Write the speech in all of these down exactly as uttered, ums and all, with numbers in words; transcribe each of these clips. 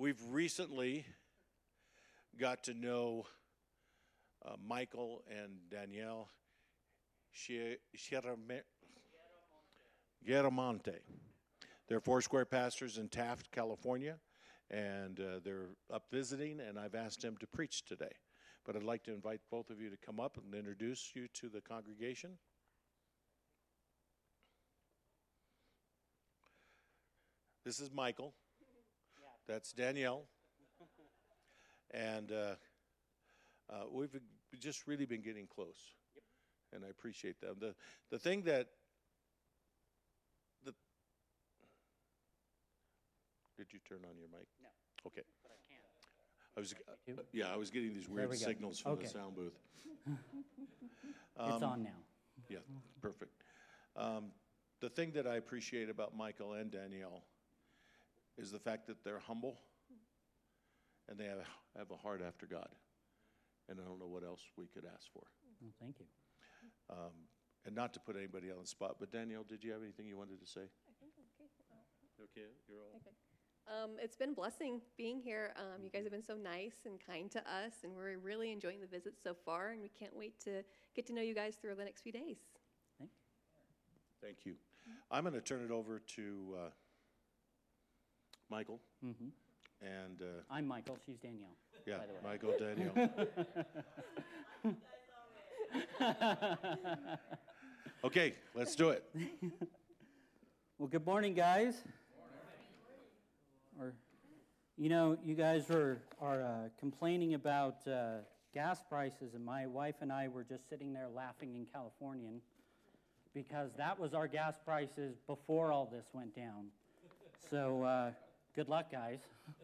We've recently got to know uh, Michael and Danielle Giaramonte. They're Foursquare pastors in Taft, California, and uh, they're up visiting, and I've asked them to preach today. But I'd like to invite both of you to come up and introduce you to the congregation. This is Michael. That's Danielle. And uh, uh, we've just really been getting close. Yep. And I appreciate them. The the thing that the Did you turn on your mic? No. Okay. But I can. I was uh, yeah, I was getting these weird we signals from okay. the sound booth. um, it's on now. Yeah, perfect. Um, the thing that I appreciate about Michael and Danielle is the fact that they're humble and they have, have a heart after God. And I don't know what else we could ask for. Well, thank you. Um, and not to put anybody on the spot, but Danielle, did you have anything you wanted to say? I think I'm okay. Oh. Okay, you're all. Okay. Um, it's been a blessing being here. Um, you guys have been so nice and kind to us, and we're really enjoying the visit so far, and we can't wait to get to know you guys through the next few days. Thank you. Thank you. I'm going to turn it over to uh, Michael. Mm-hmm. And uh, I'm Michael. She's Danielle. Yeah, by the way. Michael, Danielle. Okay, let's do it. Well, good morning, guys. Or, you know, you guys are are uh, complaining about uh, gas prices, and my wife and I were just sitting there laughing in Californian because that was our gas prices before all this went down. So, uh, good luck, guys.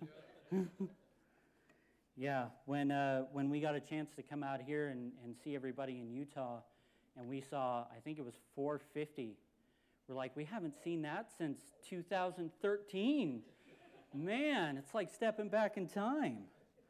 Yeah, when uh, when we got a chance to come out here and, and see everybody in Utah, and we saw, I think it was four fifty. We're like, we haven't seen that since two thousand thirteen. Man, it's like stepping back in time.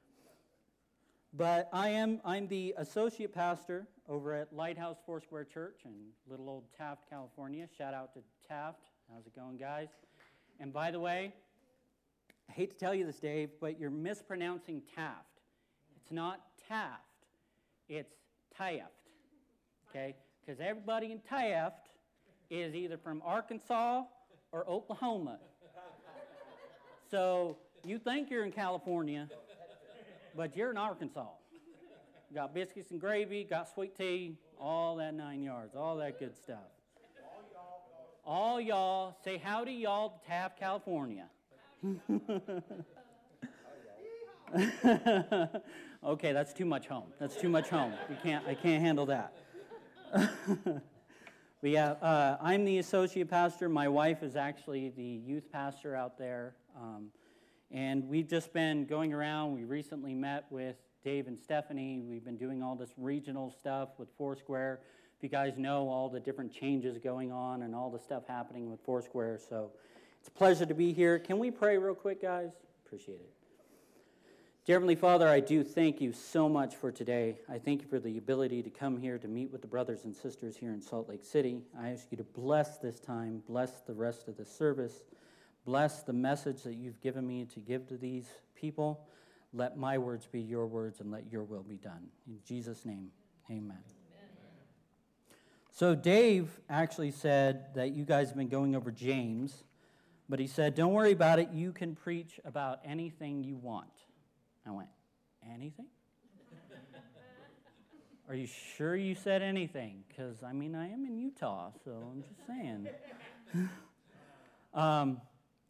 But I am I'm the associate pastor over at Lighthouse Foursquare Church in little old Taft, California. Shout out to Taft. How's it going, guys? And by the way, I hate to tell you this, Dave, but you're mispronouncing Taft. It's not Taft. It's Taft. Okay? Because everybody in Taft is either from Arkansas or Oklahoma. So you think you're in California, but you're in Arkansas. You got biscuits and gravy, got sweet tea, all that nine yards, all that good stuff. All y'all, say howdy y'all to Taft, California. Okay, that's too much home. That's too much home. You can't. I can't handle that. But yeah, uh, I'm the associate pastor. My wife is actually the youth pastor out there, um, and we've just been going around. We recently met with Dave and Stephanie. We've been doing all this regional stuff with Foursquare. If you guys know all the different changes going on and all the stuff happening with Foursquare, so it's a pleasure to be here. Can we pray real quick, guys? Appreciate it. Dear Heavenly Father, I do thank you so much for today. I thank you for the ability to come here to meet with the brothers and sisters here in Salt Lake City. I ask you to bless this time, bless the rest of the service, bless the message that you've given me to give to these people. Let my words be your words and let your will be done. In Jesus' name, amen. So Dave actually said that you guys have been going over James, but he said, don't worry about it. You can preach about anything you want. I went, anything? Are you sure you said anything? Because, I mean, I am in Utah, so I'm just saying. um,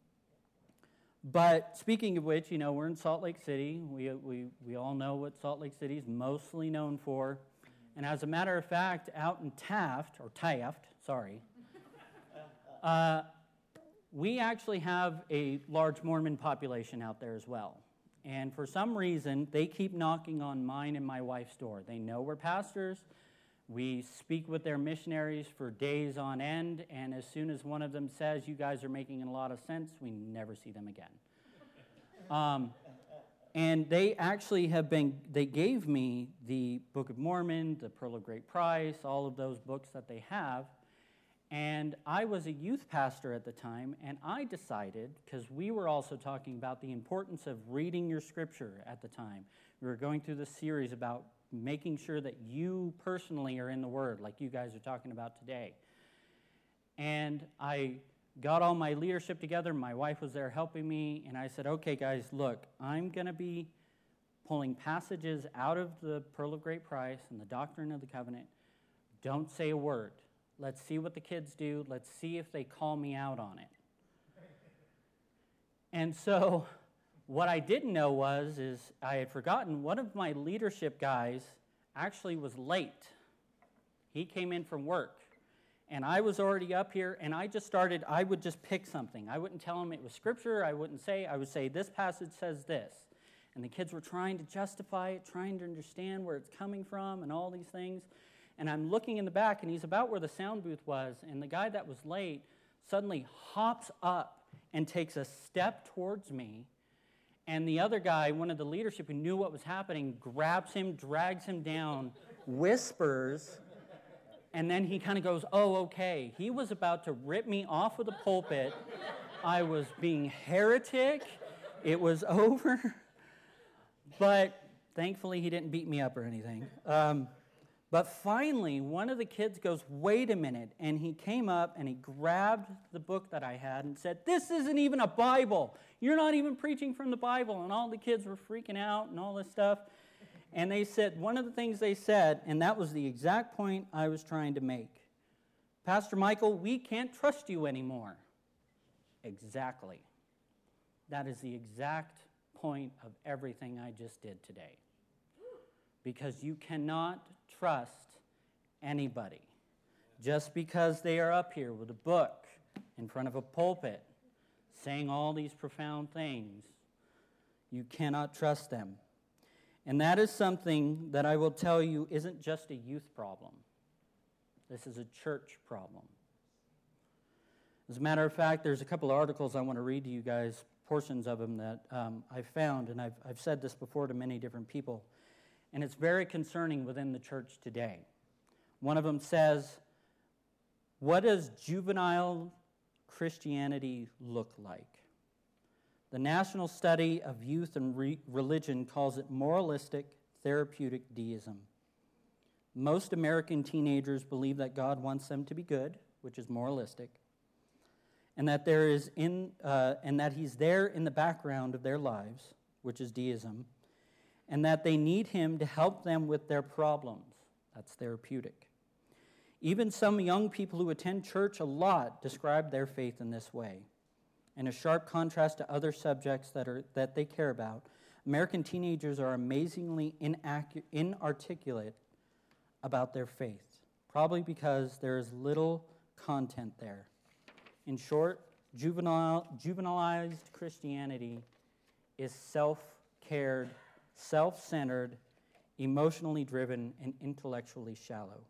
but speaking of which, you know, we're in Salt Lake City. We, we, we all know what Salt Lake City is mostly known for. And as a matter of fact, out in Taft, or Taft, sorry, uh, we actually have a large Mormon population out there as well. And for some reason, they keep knocking on mine and my wife's door. They know we're pastors. We speak with their missionaries for days on end, and as soon as one of them says, you guys are making a lot of sense, we never see them again. Um, and they actually have been, they gave me the Book of Mormon, the Pearl of Great Price, all of those books that they have, And I was a youth pastor at the time, and I decided, because we were also talking about the importance of reading your scripture at the time. We were going through this series about making sure that you personally are in the Word, like you guys are talking about today. And I got all my leadership together. My wife was there helping me, and I said, okay, guys, look, I'm going to be pulling passages out of the Pearl of Great Price and the Doctrine of the Covenant. Don't say a word. Let's see what the kids do. Let's see if they call me out on it. And so what I didn't know was, is I had forgotten one of my leadership guys actually was late. He came in from work. And I was already up here, and I just started, I would just pick something. I wouldn't tell them it was scripture. I wouldn't say, I would say, this passage says this. And the kids were trying to justify it, trying to understand where it's coming from and all these things. And I'm looking in the back, and he's about where the sound booth was, and the guy that was late suddenly hops up and takes a step towards me, and the other guy, one of the leadership who knew what was happening, grabs him, drags him down, whispers, and then he kind of goes, oh, okay. He was about to rip me off of the pulpit. I was being heretic. It was over. But thankfully, he didn't beat me up or anything. Um, But finally, one of the kids goes, wait a minute, and he came up and he grabbed the book that I had and said, this isn't even a Bible. You're not even preaching from the Bible. And all the kids were freaking out and all this stuff. And they said, one of the things they said, and that was the exact point I was trying to make, Pastor Michael, we can't trust you anymore. Exactly. That is the exact point of everything I just did today. Because you cannot trust anybody just because they are up here with a book in front of a pulpit saying all these profound things. You cannot trust them. And that is something that I will tell you isn't just a youth problem. This is a church problem. As a matter of fact, there's a couple of articles I want to read to you guys, portions of them that um, I found, and I've, I've said this before to many different people. And it's very concerning within the church today. One of them says, what does juvenile Christianity look like? The National Study of Youth and Re- Religion calls it moralistic, therapeutic deism. Most American teenagers believe that God wants them to be good, which is moralistic, and that there is in uh, and that He's there in the background of their lives, which is deism, and that they need Him to help them with their problems. That's therapeutic. Even some young people who attend church a lot describe their faith in this way. In a sharp contrast to other subjects that are that they care about, American teenagers are amazingly inaccurate, inarticulate about their faith, probably because there is little content there. In short, juvenile, juvenilized Christianity is self-cared, self-centered, emotionally driven, and intellectually shallow.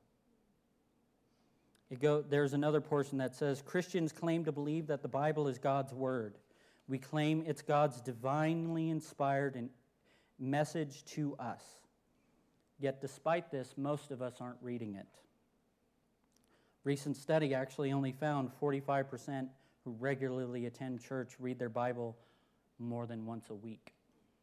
It go, there's another portion that says, Christians claim to believe that the Bible is God's word. We claim it's God's divinely inspired and message to us. Yet despite this, most of us aren't reading it. Recent study actually only found forty-five percent who regularly attend church read their Bible more than once a week.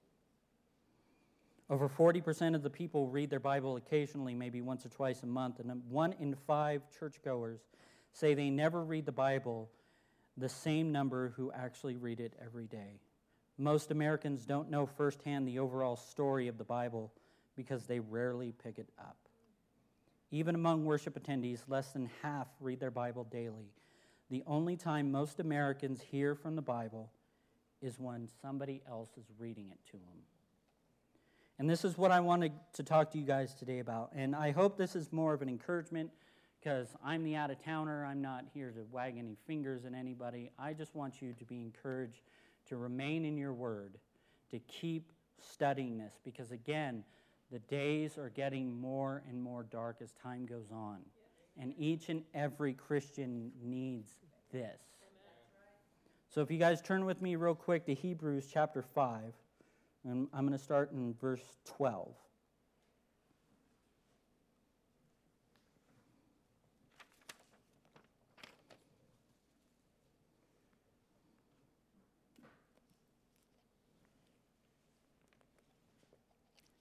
Over forty percent of the people read their Bible occasionally, maybe once or twice a month, and one in five churchgoers say they never read the Bible, the same number who actually read it every day. Most Americans don't know firsthand the overall story of the Bible because they rarely pick it up. Even among worship attendees, less than half read their Bible daily. The only time most Americans hear from the Bible is when somebody else is reading it to them. And this is what I wanted to talk to you guys today about. And I hope this is more of an encouragement because I'm the out-of-towner. I'm not here to wag any fingers at anybody. I just want you to be encouraged to remain in your word, to keep studying this. Because again, the days are getting more and more dark as time goes on. And each and every Christian needs this. So if you guys turn with me real quick to Hebrews chapter five. And I'm going to start in verse twelve.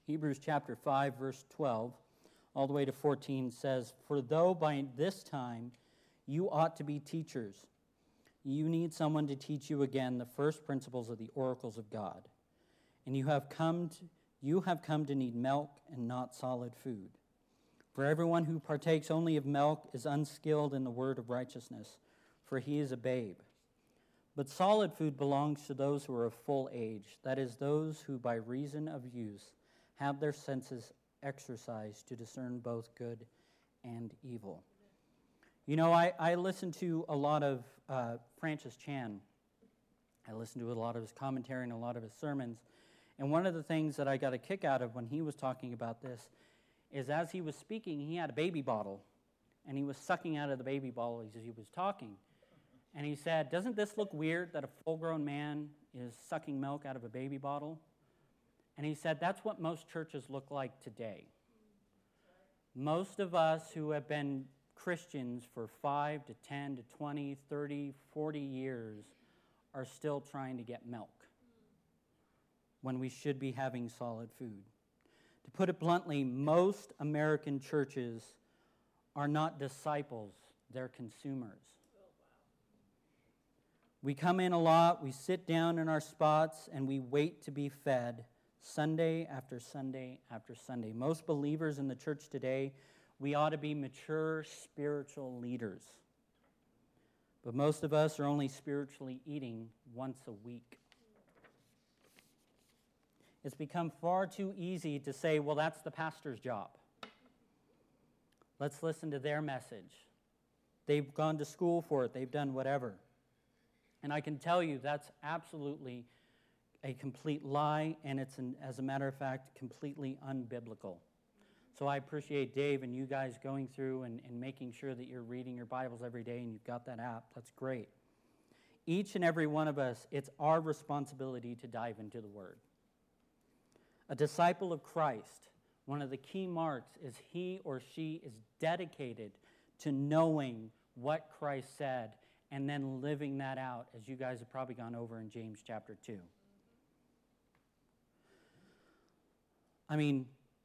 Hebrews chapter five, verse twelve, all the way to fourteen says, "For though by this time you ought to be teachers, you need someone to teach you again the first principles of the oracles of God. And you have come to, you have come to need milk and not solid food. For everyone who partakes only of milk is unskilled in the word of righteousness, for he is a babe. But solid food belongs to those who are of full age, that is, those who by reason of use have their senses exercised to discern both good and evil." You know, I, I listen to a lot of uh, Francis Chan. I listen to a lot of his commentary and a lot of his sermons. And one of the things that I got a kick out of when he was talking about this is as he was speaking, he had a baby bottle, and he was sucking out of the baby bottle as he was talking. And he said, "Doesn't this look weird that a full-grown man is sucking milk out of a baby bottle?" And he said, that's what most churches look like today. Most of us who have been Christians for five to ten to twenty, thirty, forty years are still trying to get milk when we should be having solid food. To put it bluntly, most American churches are not disciples, they're consumers. We come in a lot, we sit down in our spots, and we wait to be fed Sunday after Sunday after Sunday. Most believers in the church today, we ought to be mature spiritual leaders. But most of us are only spiritually eating once a week. It's become far too easy to say, well, that's the pastor's job. Let's listen to their message. They've gone to school for it. They've done whatever. And I can tell you that's absolutely a complete lie, and it's, an, as a matter of fact, completely unbiblical. So I appreciate Dave and you guys going through and, and making sure that you're reading your Bibles every day and you've got that app. That's great. Each and every one of us, it's our responsibility to dive into the Word. A disciple of Christ, one of the key marks is he or she is dedicated to knowing what Christ said and then living that out, as you guys have probably gone over in James chapter two. I mean,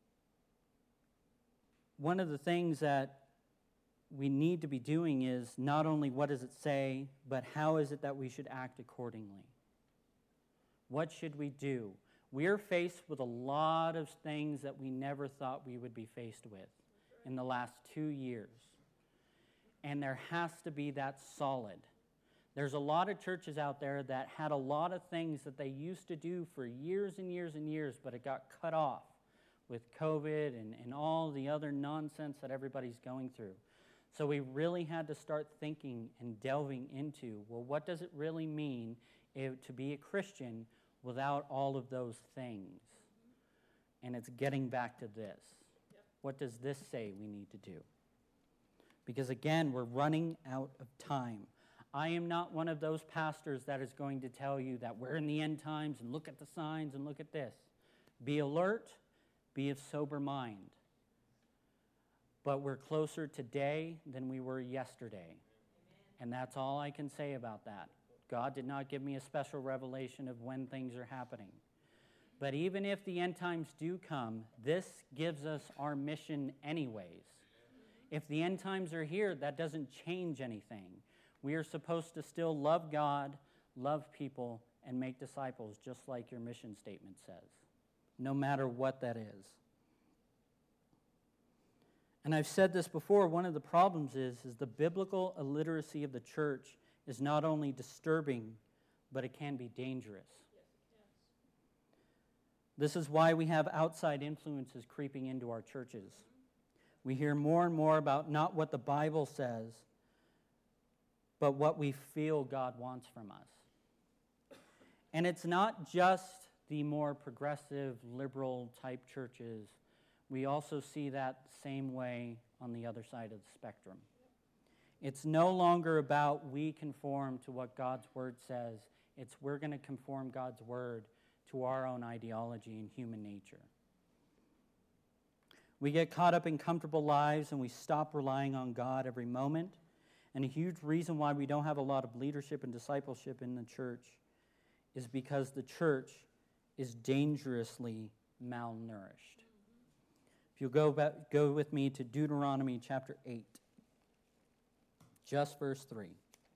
one of the things that we need to be doing is not only what does it say, but how is it that we should act accordingly? What should we do? We're faced with a lot of things that we never thought we would be faced with in the last two years. And there has to be that solid. There's a lot of churches out there that had a lot of things that they used to do for years and years and years, but it got cut off with COVID and, and all the other nonsense that everybody's going through. So we really had to start thinking and delving into, well, what does it really mean if, to be a Christian without all of those things? And it's getting back to this. Yep. What does this say we need to do? Because again, we're running out of time. I am not one of those pastors that is going to tell you that we're in the end times and look at the signs and look at this. Be alert, be of sober mind. But we're closer today than we were yesterday. Amen. And that's all I can say about that. God did not give me a special revelation of when things are happening. But even if the end times do come, this gives us our mission anyways. If the end times are here, that doesn't change anything. We are supposed to still love God, love people, and make disciples, just like your mission statement says, no matter what that is. And I've said this before, one of the problems is, is the biblical illiteracy of the church is not only disturbing, but it can be dangerous. Yes, this is why we have outside influences creeping into our churches. We hear more and more about not what the Bible says, but what we feel God wants from us. And it's not just the more progressive, liberal type churches. We also see that same way on the other side of the spectrum. It's no longer about we conform to what God's word says. It's we're going to conform God's word to our own ideology and human nature. We get caught up in comfortable lives and we stop relying on God every moment. And a huge reason why we don't have a lot of leadership and discipleship in the church is because the church is dangerously malnourished. If you'll go, back, go with me to Deuteronomy chapter eight, just verse three.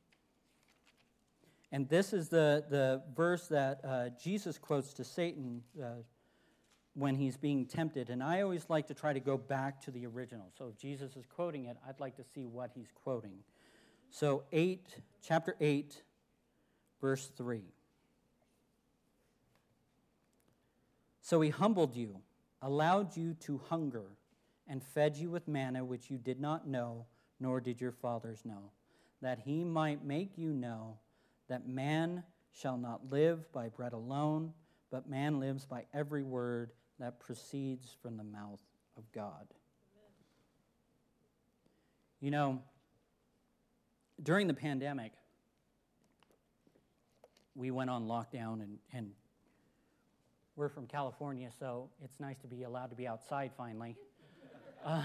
And this is the, the verse that uh, Jesus quotes to Satan uh, when he's being tempted. And I always like to try to go back to the original. So if Jesus is quoting it, I'd like to see what he's quoting. So eight, chapter eight, verse three. So he humbled you, allowed you to hunger, and fed you with manna which you did not know, nor did your fathers know, that he might make you know that man shall not live by bread alone, but man lives by every word that proceeds from the mouth of God. Amen. You know, during the pandemic, we went on lockdown, and, and we're from California, so it's nice to be allowed to be outside finally. uh,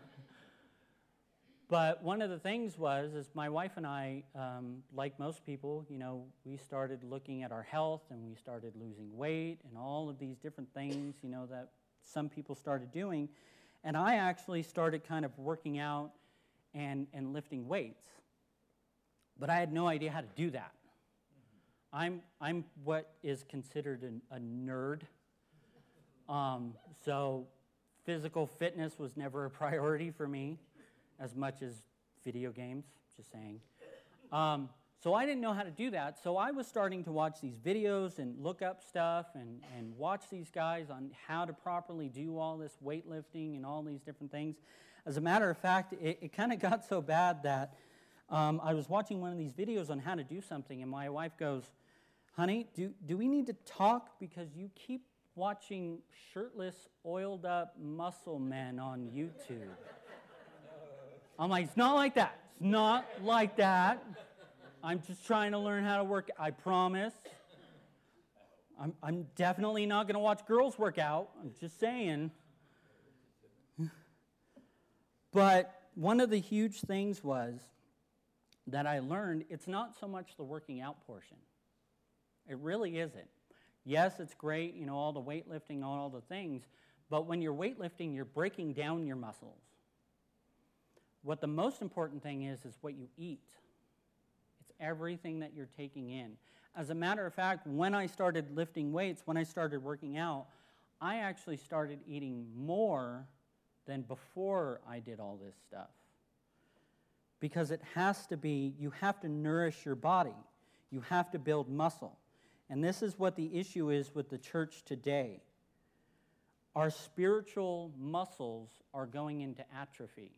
But one of the things was, is my wife and I, um, like most people, you know, we started looking at our health, and we started losing weight and all of these different things, you know, that some people started doing. And I actually started kind of working out and, and lifting weights. But I had no idea how to do that. I'm, I'm what is considered an, a nerd. Um, so physical fitness was never a priority for me, as much as video games, just saying. Um, so I didn't know how to do that, so I was starting to watch these videos and look up stuff and, and watch these guys on how to properly do all this weightlifting and all these different things. As a matter of fact, it, it kind of got so bad that um, I was watching one of these videos on how to do something, and my wife goes, honey, do, do we need to talk because you keep watching shirtless, oiled-up muscle men on YouTube? I'm like, it's not like that. It's not like that. I'm just trying to learn how to work. I promise. I'm, I'm definitely not going to watch girls work out. I'm just saying. But one of the huge things was that I learned it's not so much the working out portion. It really isn't. Yes, it's great, you know, all the weightlifting, all the things. But when you're weightlifting, you're breaking down your muscles. What the most important thing is, is what you eat. It's everything that you're taking in. As a matter of fact, when I started lifting weights, when I started working out, I actually started eating more than before I did all this stuff. Because it has to be, you have to nourish your body. You have to build muscle. And this is what the issue is with the church today. Our spiritual muscles are going into atrophy.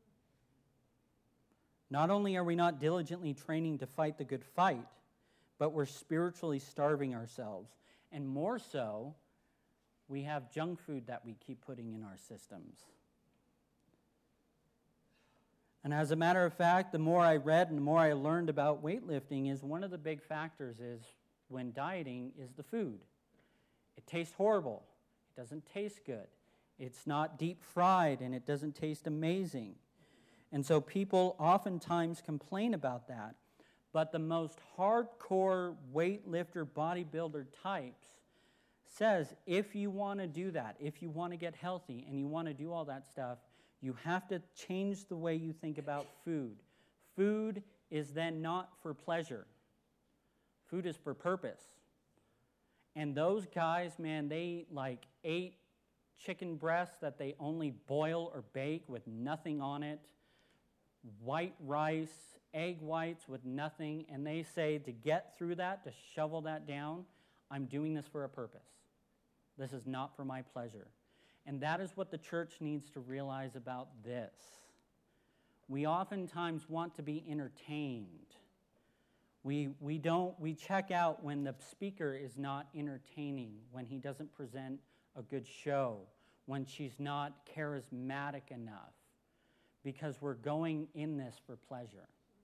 Not only are we not diligently training to fight the good fight, but we're spiritually starving ourselves. And more so, we have junk food that we keep putting in our systems. And as a matter of fact, the more I read and the more I learned about weightlifting is one of the big factors is when dieting is the food. It tastes horrible. It doesn't taste good. It's not deep fried and it doesn't taste amazing. And so people oftentimes complain about that. But the most hardcore weightlifter, bodybuilder types says if you want to do that, if you want to get healthy and you want to do all that stuff, you have to change the way you think about food. Food is then not for pleasure. Food is for purpose. And those guys, man, they like ate chicken breasts that they only boil or bake with nothing on it, white rice, egg whites with nothing, and they say to get through that, to shovel that down, I'm doing this for a purpose. This is not for my pleasure. And that is what the church needs to realize about this. We oftentimes want to be entertained. We, we don't, we check out when the speaker is not entertaining, when he doesn't present a good show, when she's not charismatic enough, because we're going in this for pleasure.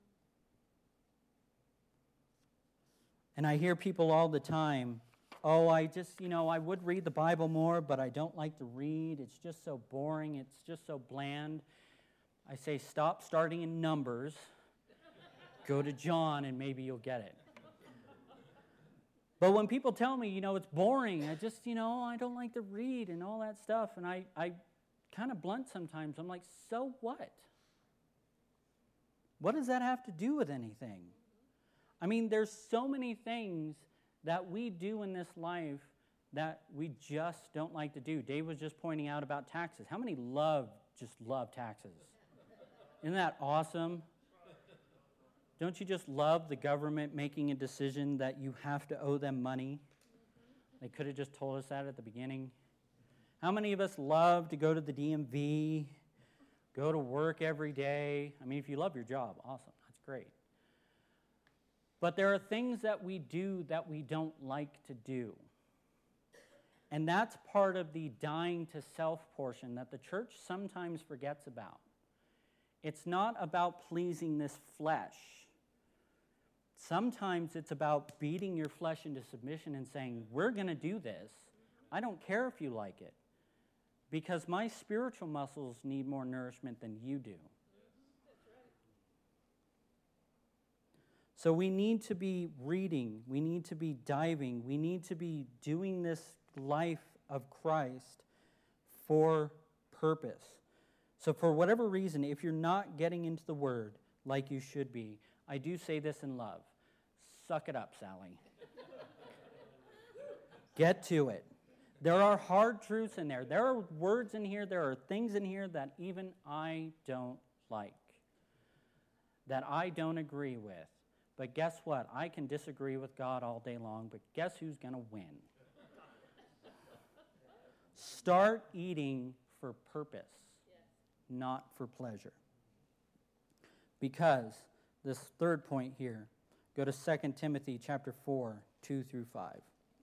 And I hear people all the time, oh, I just, you know, I would read the Bible more, but I don't like to read. It's just so boring. It's just so bland. I say, stop starting in Numbers. Go to John, and maybe you'll get it. But when people tell me, you know, it's boring, I just, you know, I don't like to read and all that stuff, and I, I kind of blunt sometimes. I'm like, so what? What does that have to do with anything? I mean, there's so many things that we do in this life that we just don't like to do. Dave was just pointing out about taxes. How many love, just love taxes? Isn't that awesome? Don't you just love the government making a decision that you have to owe them money? They could have just told us that at the beginning. How many of us love to go to the D M V, go to work every day? I mean, if you love your job, awesome, that's great. But there are things that we do that we don't like to do. And that's part of the dying to self portion that the church sometimes forgets about. It's not about pleasing this flesh. Sometimes it's about beating your flesh into submission and saying, we're going to do this. I don't care if you like it, because my spiritual muscles need more nourishment than you do. So we need to be reading, we need to be diving, we need to be doing this life of Christ for purpose. So for whatever reason, if you're not getting into the Word like you should be, I do say this in love. Suck it up, Sally. Get to it. There are hard truths in there. There are words in here, there are things in here that even I don't like, that I don't agree with. But guess what? I can disagree with God all day long, but guess who's going to win? Start eating for purpose, not for pleasure. Because this third point here, go to Second Timothy chapter four, two through five.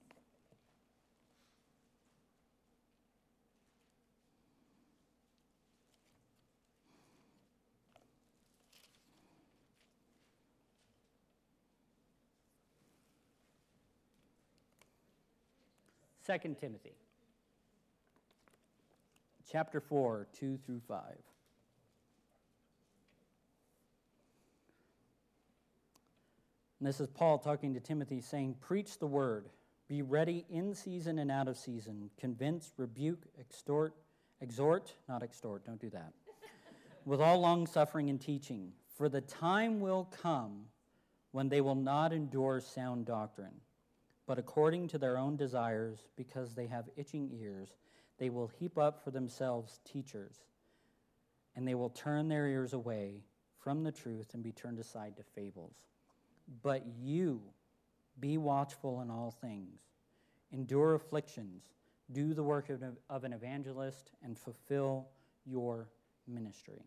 Second Timothy chapter four, two through five. And this is Paul talking to Timothy, saying, preach the word, be ready in season and out of season, convince, rebuke, extort, exhort, not extort, don't do that, with all long-suffering and teaching. For the time will come when they will not endure sound doctrine, but according to their own desires, because they have itching ears, they will heap up for themselves teachers, and they will turn their ears away from the truth and be turned aside to fables. But you, be watchful in all things, endure afflictions, do the work of, of an evangelist, and fulfill your ministry.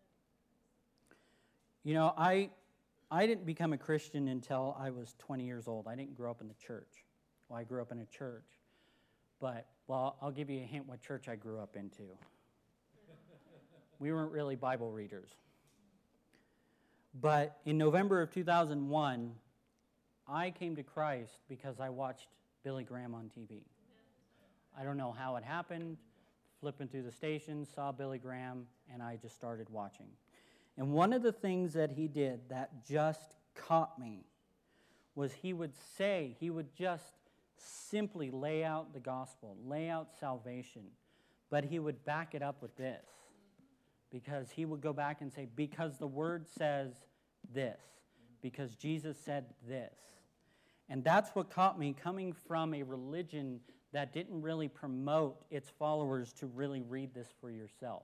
You know, I I didn't become a Christian until I was twenty years old. I didn't grow up in the church. Well, I grew up in a church. But, well, I'll give you a hint what church I grew up into. We weren't really Bible readers. But in November of two thousand one, I came to Christ because I watched Billy Graham on T V. I don't know how it happened. Flipping through the stations, saw Billy Graham, and I just started watching. And one of the things that he did that just caught me was he would say, he would just simply lay out the gospel, lay out salvation, but he would back it up with this. Because he would go back and say, because the word says this, because Jesus said this. And that's what caught me, coming from a religion that didn't really promote its followers to really read this for yourself.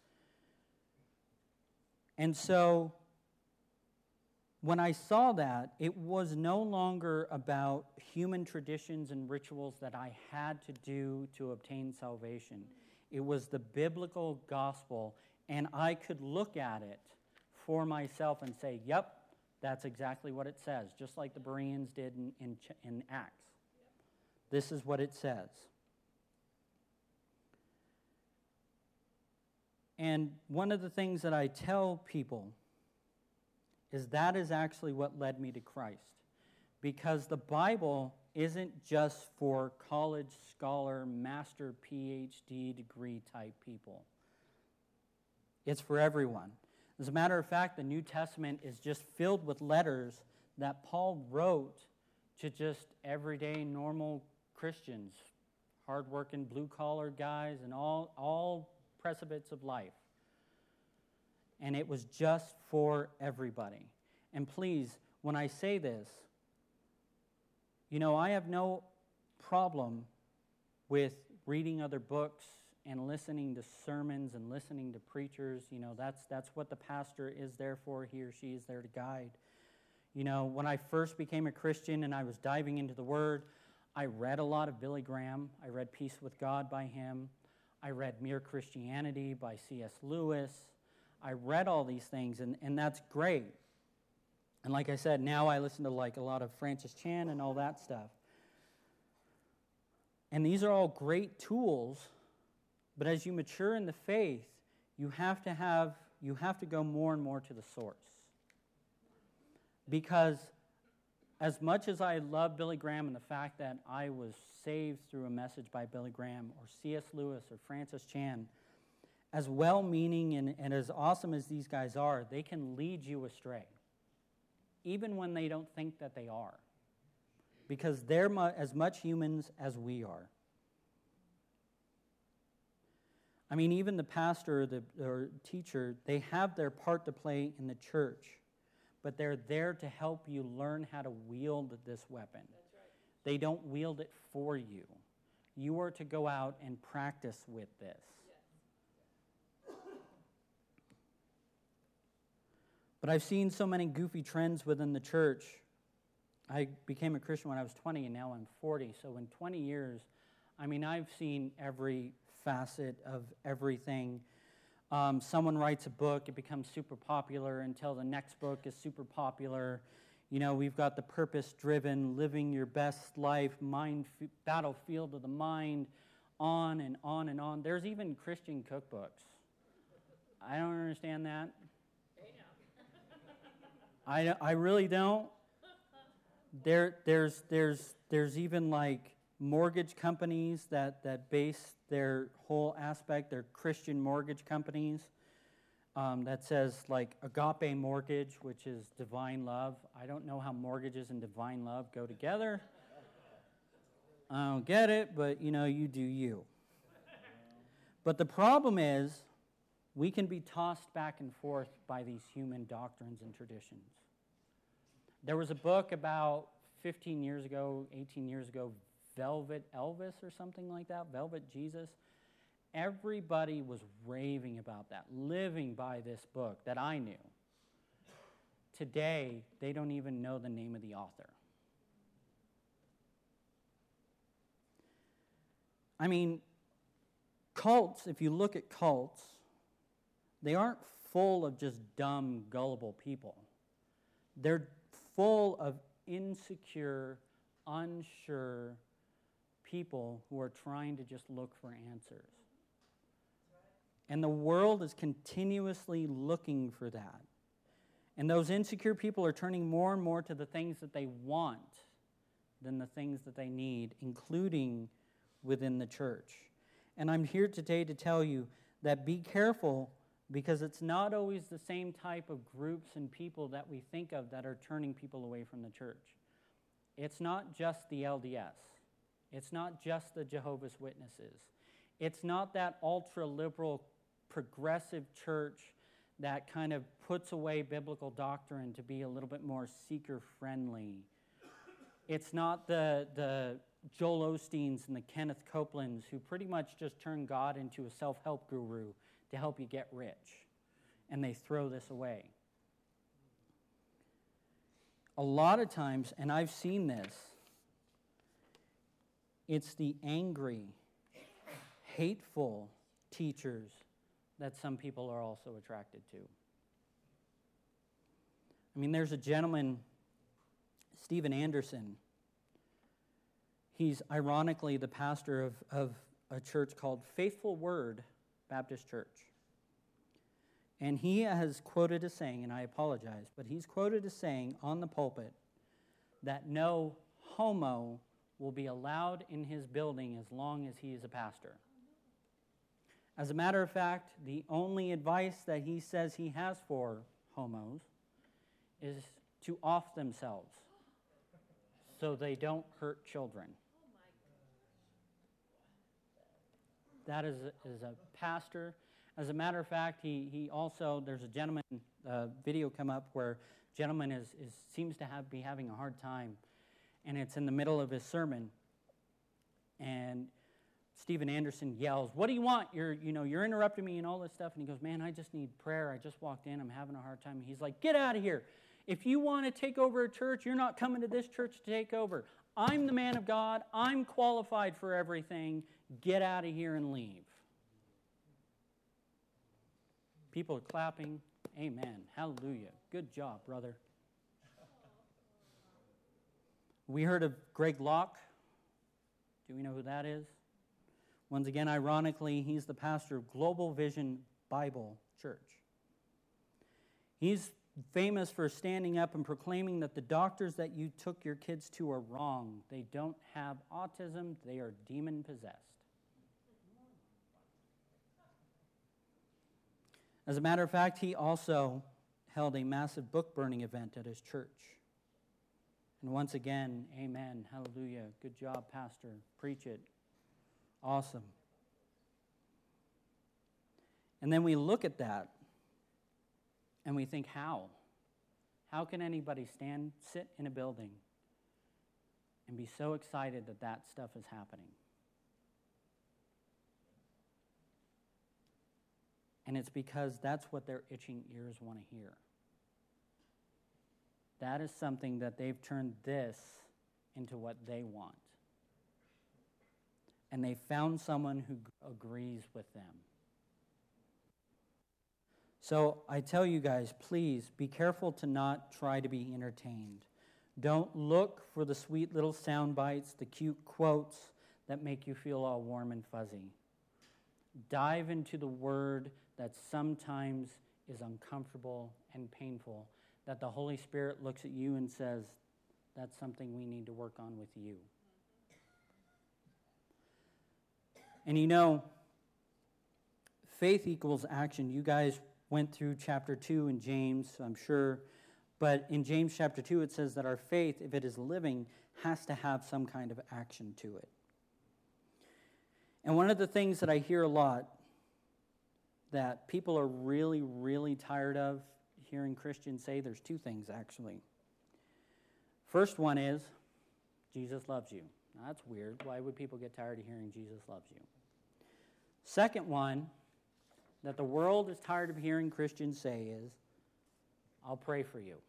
And so, when I saw that, it was no longer about human traditions and rituals that I had to do to obtain salvation. It was the biblical gospel, and I could look at it for myself and say, yep, that's exactly what it says, just like the Bereans did in, in, in Acts. This is what it says. And one of the things that I tell people is that is actually what led me to Christ. Because the Bible isn't just for college scholar, master, P H D degree type people. It's for everyone. As a matter of fact, the New Testament is just filled with letters that Paul wrote to just everyday, normal Christians, hardworking, blue-collar guys, and all, all precipits of life. And it was just for everybody. And please, when I say this, you know, I have no problem with reading other books and listening to sermons and listening to preachers. You know, that's that's what the pastor is there for. He or she is there to guide. You know, when I first became a Christian and I was diving into the Word, I read a lot of Billy Graham. I read Peace with God by him. I read Mere Christianity by C S Lewis. I read all these things, and, and that's great. And like I said, now I listen to like a lot of Francis Chan and all that stuff. And these are all great tools, but as you mature in the faith, you have to have you have to go more and more to the source. Because as much as I love Billy Graham and the fact that I was saved through a message by Billy Graham or C S Lewis or Francis Chan, as well-meaning and, and as awesome as these guys are, they can lead you astray, even when they don't think that they are, because they're mu- as much humans as we are. I mean, even the pastor the, or teacher, they have their part to play in the church, but they're there to help you learn how to wield this weapon. That's right. They don't wield it for you. You are to go out and practice with this. But I've seen so many goofy trends within the church. I became a Christian when I was twenty, and now I'm forty. So in twenty years, I mean, I've seen every facet of everything. Um, someone writes a book, it becomes super popular until the next book is super popular. You know, we've got the purpose-driven, living your best life, mind f- battlefield of the mind, on and on and on. There's even Christian cookbooks. I don't understand that. I, I really don't. There, there's, there's, there's even like mortgage companies that, that base their whole aspect, they're Christian mortgage companies, um, that says like agape mortgage, which is divine love. I don't know how mortgages and divine love go together. I don't get it, but you know, you do you. But the problem is, we can be tossed back and forth by these human doctrines and traditions. There was a book about fifteen years ago, eighteen years ago, Velvet Elvis or something like that, Velvet Jesus. Everybody was raving about that, living by this book that I knew. Today, they don't even know the name of the author. I mean, cults, if you look at cults, they aren't full of just dumb, gullible people. They're full of insecure, unsure people who are trying to just look for answers. And the world is continuously looking for that. And those insecure people are turning more and more to the things that they want than the things that they need, including within the church. And I'm here today to tell you that be careful, because it's not always the same type of groups and people that we think of that are turning people away from the church. It's not just the L D S. It's not just the Jehovah's Witnesses. It's not that ultra-liberal, progressive church that kind of puts away biblical doctrine to be a little bit more seeker-friendly. It's not the, the Joel Osteens and the Kenneth Copelands who pretty much just turn God into a self-help guru to help you get rich, and they throw this away. A lot of times, and I've seen this, it's the angry, hateful teachers that some people are also attracted to. I mean, there's a gentleman, Steven Anderson. He's ironically the pastor of, of a church called Faithful Word Baptist Church. And he has quoted a saying, and I apologize, but he's quoted a saying on the pulpit that no homo will be allowed in his building as long as he is a pastor. As a matter of fact, the only advice that he says he has for homos is to off themselves. so they don't hurt children. That is a, is a pastor. As a matter of fact, he, he also, there's a gentleman, uh, video come up where gentleman is, is seems to have be having a hard time, and it's in the middle of his sermon, and Steven Anderson yells, "What do you want? You're, you know, you're interrupting me," and all this stuff. And he goes, "Man, I just need prayer. I just walked in. I'm having a hard time." And he's like, "Get out of here. If you want to take over a church, you're not coming to this church to take over. I'm the man of God. I'm qualified for everything. Get out of here and leave." People are clapping. Amen. Hallelujah. Good job, brother. We heard of Greg Locke. Do we know who that is? Once again, ironically, he's the pastor of Global Vision Bible Church. He's famous for standing up and proclaiming that the doctors that you took your kids to are wrong. They don't have autism. They are demon-possessed. As a matter of fact, he also held a massive book-burning event at his church. And once again, amen, hallelujah, good job, pastor, preach it. Awesome. And then we look at that and we think, how? How can anybody stand, sit in a building and be so excited that that stuff is happening? And it's because that's what their itching ears want to hear. That is something that they've turned this into what they want. And they found someone who agrees with them. So I tell you guys, please be careful to not try to be entertained. Don't look for the sweet little sound bites, the cute quotes that make you feel all warm and fuzzy. Dive into the word that sometimes is uncomfortable and painful, that the Holy Spirit looks at you and says, that's something we need to work on with you. And you know, faith equals action. You guys went through chapter two in James, I'm sure. But in James chapter two, it says that our faith, if it is living, has to have some kind of action to it. And one of the things that I hear a lot that people are really, really tired of hearing Christians say, there's two things actually. First one is, Jesus loves you. Now, that's weird. Why would people get tired of hearing Jesus loves you? Second one that the world is tired of hearing Christians say is, I'll pray for you.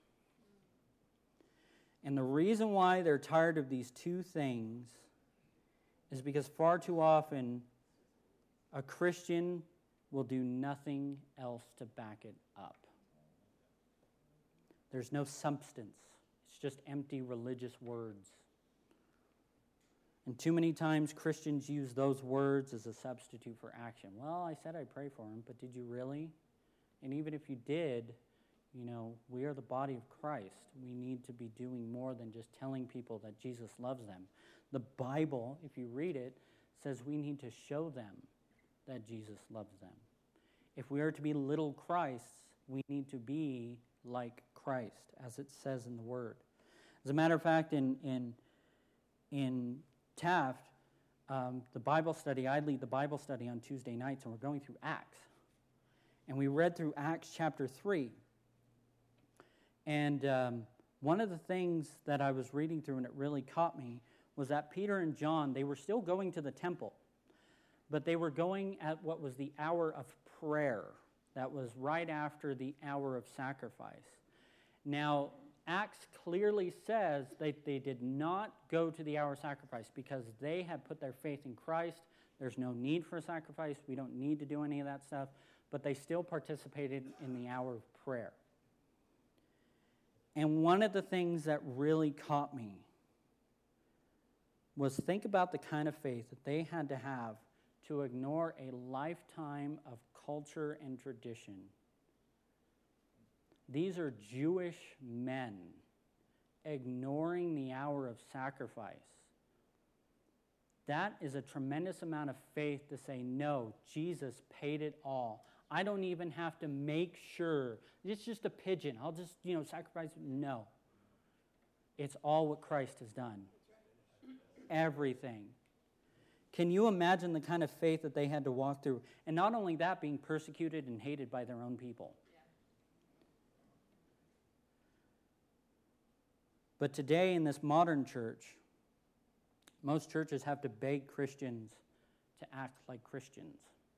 And the reason why they're tired of these two things is because far too often a Christian will do nothing else to back it up. There's no substance. It's just empty religious words. And too many times Christians use those words as a substitute for action. Well, I said I pray for him, but did you really? And even if you did, you know, we are the body of Christ. We need to be doing more than just telling people that Jesus loves them. The Bible, if you read it, says we need to show them that Jesus loves them. If we are to be little Christs, we need to be like Christ, as it says in the Word. As a matter of fact, in in in Taft, um, the Bible study, I lead the Bible study on Tuesday nights, and we're going through Acts. And we read through Acts chapter three. And um, one of the things that I was reading through, and it really caught me, was that Peter and John, they were still going to the temple, but they were going at what was the hour of prayer. That was right after the hour of sacrifice. Now, Acts clearly says that they did not go to the hour of sacrifice because they had put their faith in Christ. There's no need for a sacrifice. We don't need to do any of that stuff. But they still participated in the hour of prayer. And one of the things that really caught me was think about the kind of faith that they had to have to ignore a lifetime of culture and tradition. These are Jewish men ignoring the hour of sacrifice. That is a tremendous amount of faith to say, no, Jesus paid it all. I don't even have to make sure. It's just a pigeon. I'll just, you know, sacrifice. No. It's all what Christ has done. Everything. Can you imagine the kind of faith that they had to walk through? And not only that, being persecuted and hated by their own people. But today in this modern church, most churches have to beg Christians to act like Christians.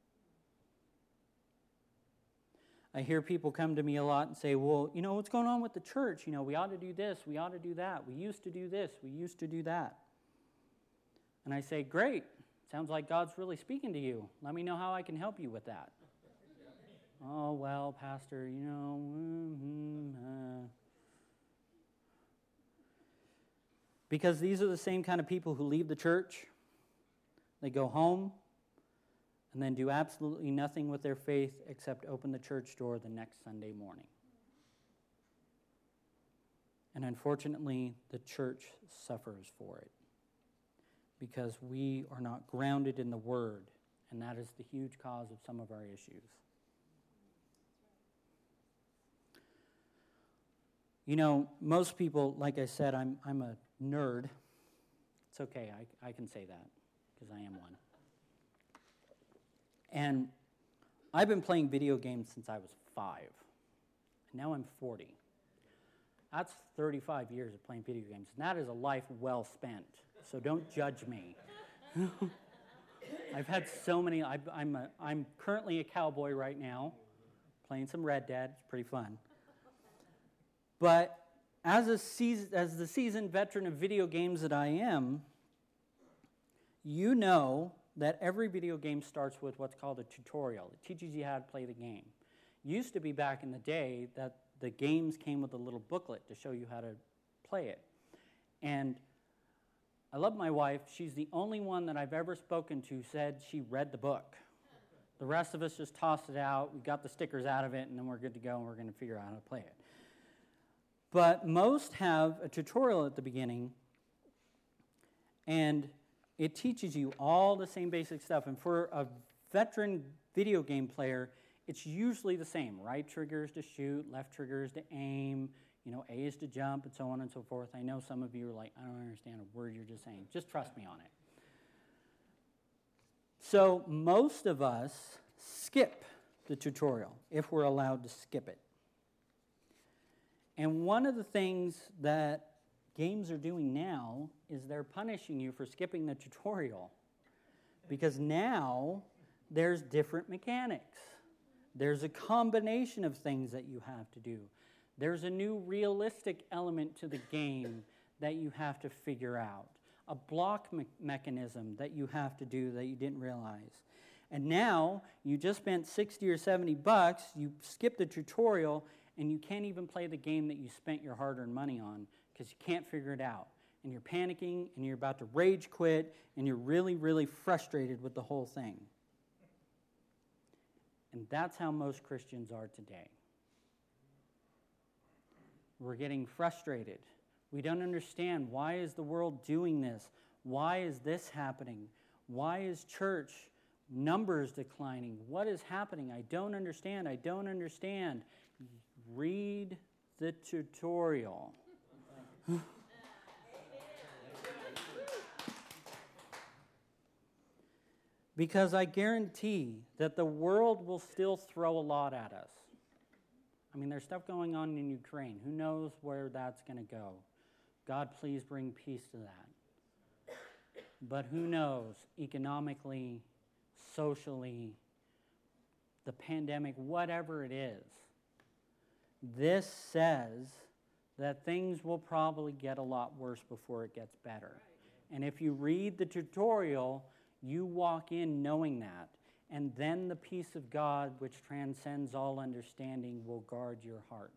I hear people come to me a lot and say, well, you know, what's going on with the church? You know, we ought to do this, we ought to do that. We used to do this, we used to do that. And I say, great. Sounds like God's really speaking to you. Let me know how I can help you with that. Oh, well, Pastor, you know, mm-hmm, uh. Because these are the same kind of people who leave the church, they go home, and then do absolutely nothing with their faith except open the church door the next Sunday morning. And unfortunately, the church suffers for it because we are not grounded in the Word, and that is the huge cause of some of our issues. You know, most people, like I said, I'm, I'm a nerd. It's okay, I, I can say that because I am one. And I've been playing video games since I was five. Now I'm forty. That's thirty-five years of playing video games. And that is a life well spent. So don't judge me. I've had so many. I've, I'm, a, I'm currently a cowboy right now, playing some Red Dead. It's pretty fun. But as, a season, as the seasoned veteran of video games that I am, you know that every video game starts with what's called a tutorial. It teaches you how to play the game. It used to be back in the day that the games came with a little booklet to show you how to play it. And I love my wife. She's the only one that I've ever spoken to said she read the book. The rest of us just tossed it out. We got the stickers out of it, and then we're good to go, and we're going to figure out how to play it. But most have a tutorial at the beginning, and it teaches you all the same basic stuff. And for a veteran video game player, it's usually the same. Right trigger is to shoot, left trigger is to aim, you know, A is to jump, and so on and so forth. I know some of you are like, I don't understand a word you're just saying. Just trust me on it. So most of us skip the tutorial if we're allowed to skip it. And one of the things that games are doing now is they're punishing you for skipping the tutorial because now there's different mechanics. There's a combination of things that you have to do. There's a new realistic element to the game that you have to figure out, a block me- mechanism that you have to do that you didn't realize. And now you just spent sixty or seventy bucks, you skipped the tutorial, and you can't even play the game that you spent your hard-earned money on because you can't figure it out. And you're panicking, and you're about to rage quit, and you're really, really frustrated with the whole thing. And that's how most Christians are today. We're getting frustrated. We don't understand, why is the world doing this? Why is this happening? Why is church numbers declining? What is happening? I don't understand. I don't understand. Read the tutorial. Because I guarantee that the world will still throw a lot at us. I mean, there's stuff going on in Ukraine. Who knows where that's going to go? God, please bring peace to that. But who knows, economically, socially, the pandemic, whatever it is, this says that things will probably get a lot worse before it gets better. And if you read the tutorial, you walk in knowing that. And then the peace of God, which transcends all understanding, will guard your heart.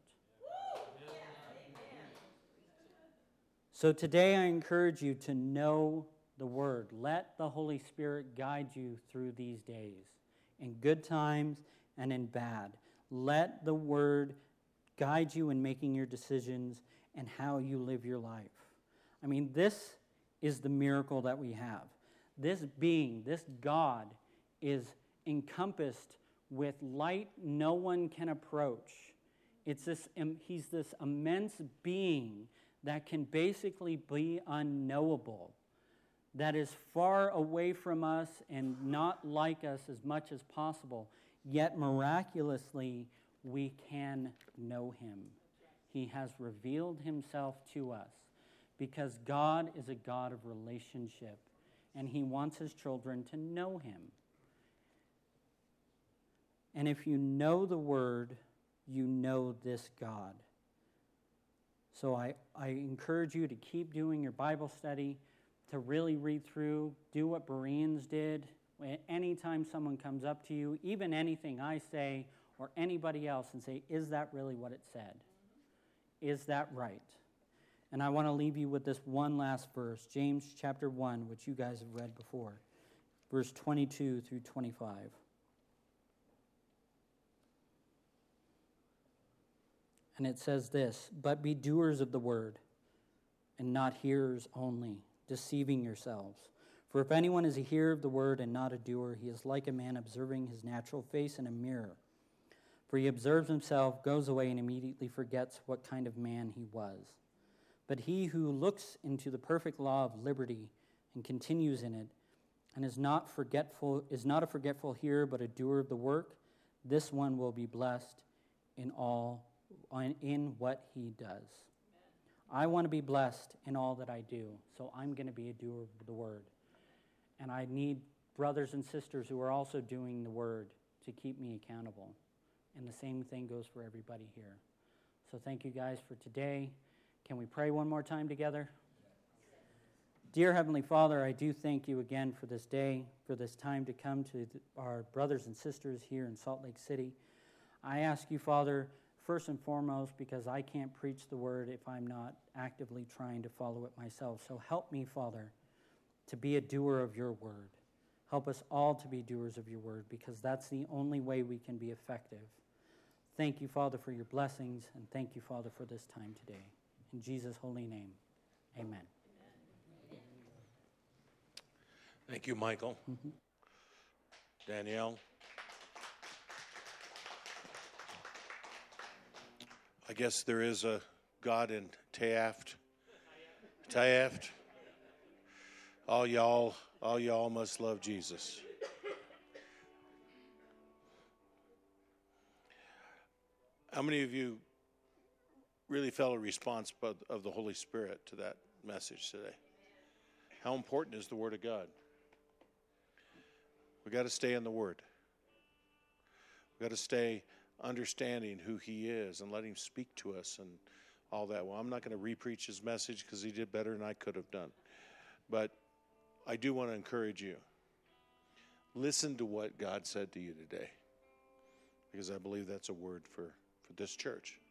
So today I encourage you to know the Word. Let the Holy Spirit guide you through these days, in good times and in bad. Let the Word guide you in making your decisions and how you live your life. I mean, this is the miracle that we have. This being, this God, is encompassed with light no one can approach. It's this, um, he's this immense being that can basically be unknowable, that is far away from us and not like us as much as possible, yet miraculously we can know him. He has revealed himself to us because God is a God of relationship, and he wants his children to know him. And if you know the word, you know this God. So I, I encourage you to keep doing your Bible study, to really read through, do what Bereans did. Anytime someone comes up to you, even anything I say or anybody else, and say, is that really what it said? Is that right? And I want to leave you with this one last verse, James chapter one, which you guys have read before, verse twenty-two through twenty-five. And it says this, but be doers of the word, and not hearers only, deceiving yourselves. For if anyone is a hearer of the word and not a doer, he is like a man observing his natural face in a mirror. For he observes himself, goes away, and immediately forgets what kind of man he was. But he who looks into the perfect law of liberty and continues in it, and is not forgetful, is not a forgetful hearer, but a doer of the work, this one will be blessed in all in what he does. Amen. I want to be blessed in all that I do, so I'm going to be a doer of the word. And I need brothers and sisters who are also doing the word to keep me accountable. And the same thing goes for everybody here. So thank you guys for today. Can we pray one more time together? Dear Heavenly Father, I do thank you again for this day, for this time to come to our brothers and sisters here in Salt Lake City. I ask you, Father, first and foremost, because I can't preach the word if I'm not actively trying to follow it myself. So help me, Father, to be a doer of your word. Help us all to be doers of your word, because that's the only way we can be effective. Thank you, Father, for your blessings, and thank you, Father, for this time today. In Jesus' holy name, amen. Thank you, Michael. Mm-hmm. Danielle. I guess there is a God in Taft. Taft. All y'all, all y'all must love Jesus. How many of you really felt a response of the Holy Spirit to that message today? How important is the Word of God? We got to stay in the Word. We got to stay understanding who he is and let him speak to us and all that. Well, I'm not going to re-preach his message because he did better than I could have done. But I do want to encourage you. Listen to what God said to you today, because I believe that's a word for, for this church.